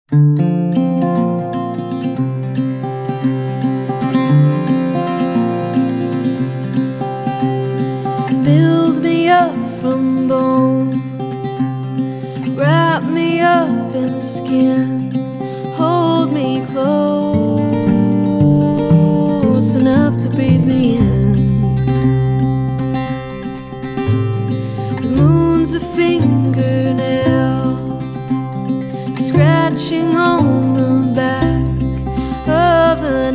Build me up from bones, wrap me up in skin, hold me close enough to breathe me in. The moon's a fingernail scratching on the back of the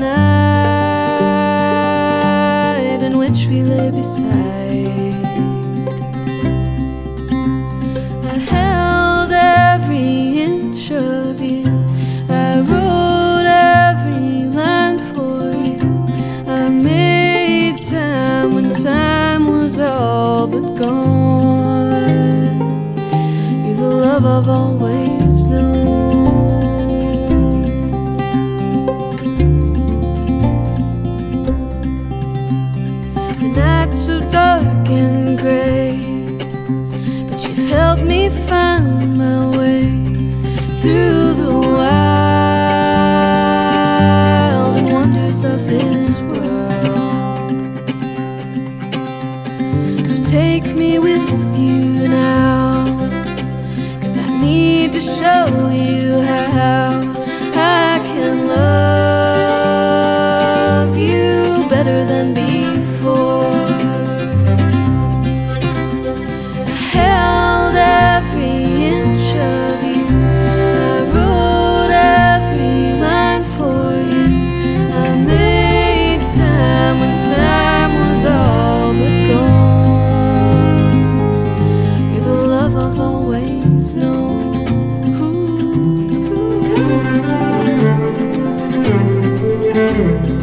night in which we lay beside. I held every inch of you, I wrote every line for you, I made time when time was all but gone. You're the love I've always known. The night's so dark and gray, but you've helped me find my way through the wild and wonders of this world. So take me with you now, 'cause I need to show you how I can love you better than before. I held every inch of you, I wrote every line for you, I made time when time was all but gone. You're the love I've always known. Ooh.